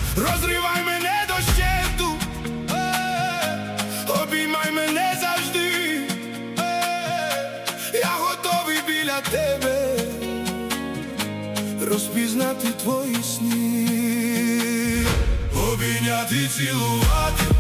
розривай мене дощенту, обіймай мене завжди, я готовий біля тебе розпізнати твої сни, обійняти, цілувати.